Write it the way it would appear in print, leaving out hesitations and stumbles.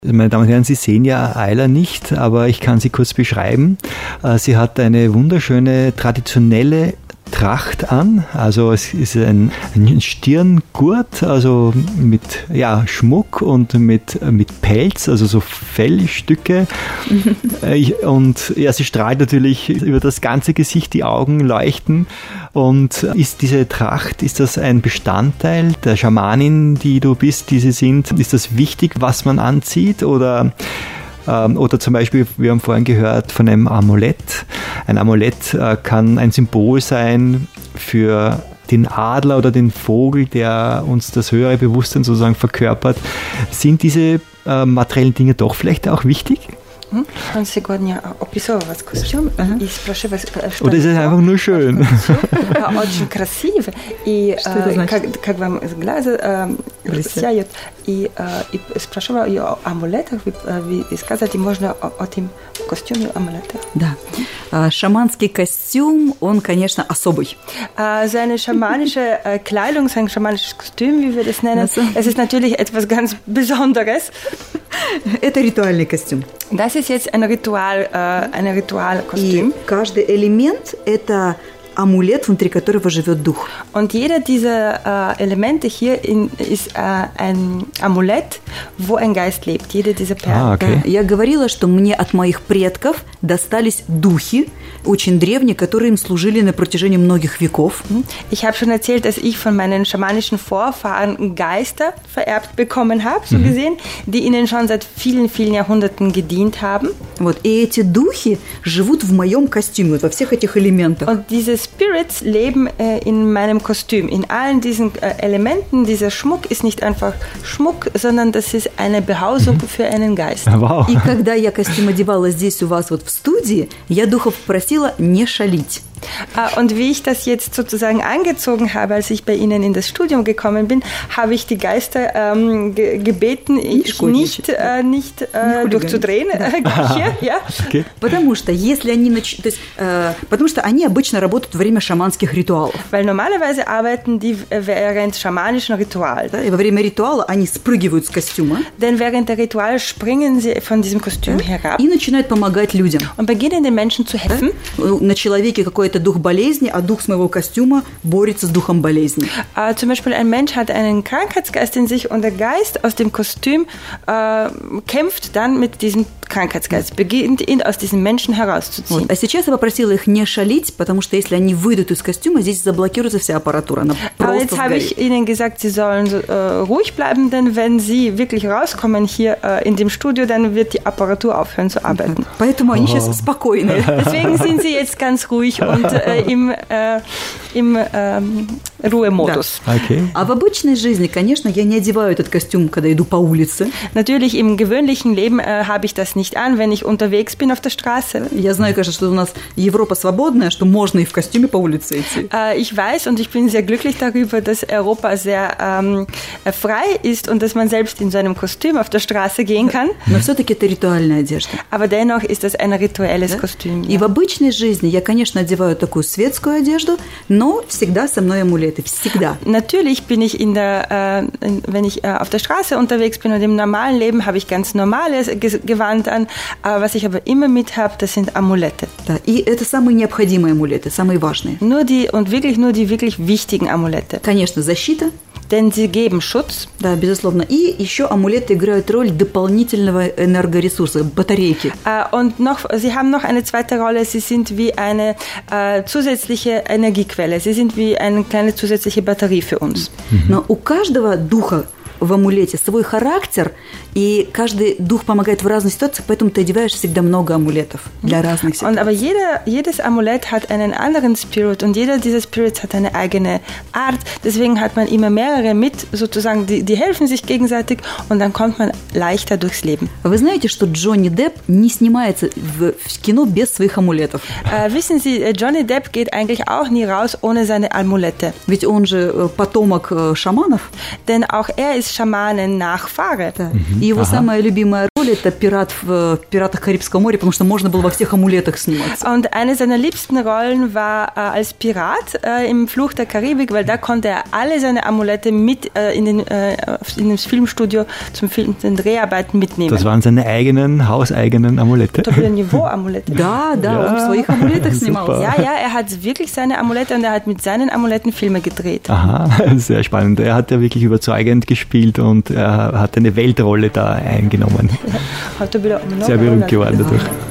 Meine Damen und Herren, Sie sehen ja Ayla nicht, aber ich kann sie kurz beschreiben. Sie hat eine wunderschöne traditionelle Tracht an, also es ist ein Stirngurt, also mit Schmuck und mit Pelz, also so Fellstücke. Und ja, sie strahlt natürlich über das ganze Gesicht, die Augen leuchten. Und ist diese Tracht, ist das ein Bestandteil der Schamanin, die du bist, die sie sind? Ist das wichtig, was man anzieht? Oder zum Beispiel, wir haben vorhin gehört von einem Amulett. Ein Amulett kann ein Symbol sein für den Adler oder den Vogel, der uns das höhere Bewusstsein sozusagen verkörpert. Sind diese materiellen Dinge doch vielleicht auch wichtig? Он сегодня описывал костюм и спрашивал, что Oder ist es einfach nur schön? Очень красиво, и как вам глаза сияют, и спрашивал ее о амулетах, и сказать можно о этом костюме амулетах. Да, шаманский костюм, он, конечно, особый. Seine schamanische Kleidung, sein schamanisches Kostüm, wie wir das nennen, es ist natürlich etwas ganz Besonderes. Это ритуальный костюм. Das ist jetzt ein Ritualkostüm. И каждый элемент – это амулет, внутри которого живет дух. Und jeder dieser Elemente hier ist ein Amulett, wo ein Geist lebt. Jede dieser Perlen. Okay. Я говорила, что мне от моих предков достались духи, очень древние, которые им служили на протяжении многих веков. Ich habe schon erzählt, dass ich von meinen schamanischen Vorfahren Geister vererbt bekommen habe, so gesehen, die ihnen schon seit vielen, vielen Jahrhunderten gedient haben. Вот. И эти духи живут в моем костюме, во всех этих элементах. Und diese Spirits leben in meinem Kostüm, in allen diesen Elementen. Dieser Schmuck ist nicht einfach Schmuck, sondern das ist eine Behausung für einen Geist. Wow. И когда я костюм одевала здесь у вас вот в студии, я духов просила не шалить. Und wie ich das jetzt sozusagen angezogen habe, als ich bei Ihnen in das Studium gekommen bin, habe ich die Geister gebeten, nicht durchzudrehen. Okay. Потому что если они потому что они обычно работают во время шаманских ритуалов. Weil normalerweise arbeiten die während schamanischen Rituals. И во время ритуала они спрыгивают с костюма. Denn während der Ritual springen sie von diesem Kostüm herab. И начинают помогать людям. Und beginnen den Menschen zu helfen. На человеке какой-то дух болезни, а дух с моего костюма борется с духом болезни. Zum Beispiel ein Mensch hat einen Krankheitsgeist in sich und der Geist aus dem Kostüm kämpft dann mit diesem Krankheitsgeist, beginnt ihn aus diesem Menschen herauszuziehen. Вот. А сейчас я попросила их не шалить, потому что если они выйдут из костюма, здесь заблокируется вся аппаратура. Она Aber jetzt habe ich ihnen gesagt, sie sollen ruhig bleiben, denn wenn sie wirklich rauskommen hier in dem Studio, dann wird die Apparatur aufhören zu arbeiten. Поэтому они сейчас спокойны. Deswegen sind sie jetzt ganz ruhig und im Ruhemodus. Да. Okay. А в обычной жизни, конечно, я не одеваю этот костюм, когда иду по улице. Natürlich im gewöhnlichen Leben habe ich das nicht an, wenn ich unterwegs bin auf der Straße. Я знаю, конечно, что у нас Европа свободная, что можно и в костюме по улице идти. Ich weiß und ich bin sehr glücklich darüber, dass Europa sehr frei ist und dass man selbst in so einem Kostüm auf der Straße gehen kann. Но все-таки это ритуальная одежда. Aber dennoch ist das ein rituelles Kostüm. И в обычной жизни я, конечно, одеваю такую светскую одежду, но всегда со мной амулеты. Всегда. Natürlich bin ich wenn ich auf der Straße unterwegs bin und im normalen Leben habe ich ganz normales Gewand an, was ich aber immer mit habe, das sind Amulette. Да, и это самые необходимые амулеты, самые важные. Nur die wirklich wichtigen Amulette. Конечно, защита. Denn sie geben Schutz. Да, безусловно. И еще амулеты играют роль дополнительного энергоресурса, батарейки. Und sie haben noch eine zweite Rolle. Sie sind wie eine zusätzliche Energiequelle. Sie sind wie eine kleine zusätzliche Batterie für uns. Но у каждого духа в амулете свой характер, и каждый дух помогает в разных ситуациях, поэтому ты одеваешь всегда много амулетов для разных ситуаций. Aber jedes Amulett hat einen anderen Spirit und jeder dieser Spirits hat eine eigene Art. Deswegen hat man immer mehrere mit, sozusagen, die helfen sich gegenseitig und dann kommt man leichter durchs Leben. Вы знаете, что Джонни Депп не снимается в кино без своих амулетов? Wissen Sie, Johnny Depp geht eigentlich auch nie raus ohne seine Amulette. Ведь он же потомок шаманов. Denn auch er ist Schamanen-Nachfahre. Да. И его самая любимая роль – это пират в «Пиратах Карибского моря», потому что можно было во всех амулетах сниматься. Und eine seiner liebsten Rollen war als Pirat im Fluch der Karibik, weil da konnte er alle seine Amulette mit in das Filmstudio den Dreharbeiten mitnehmen. Das waren seine eigenen, hauseigenen Amulette. Niveau-Amulette. Да, он в своих амулетах снимался. Ja, er hat wirklich seine Amulette und er hat mit seinen Amuletten Filme gedreht. Aha, sehr spannend. Er hat ja wirklich überzeugend gespielt und er hat eine Weltrolle da eingenommen. Sehr berühmt geworden dadurch.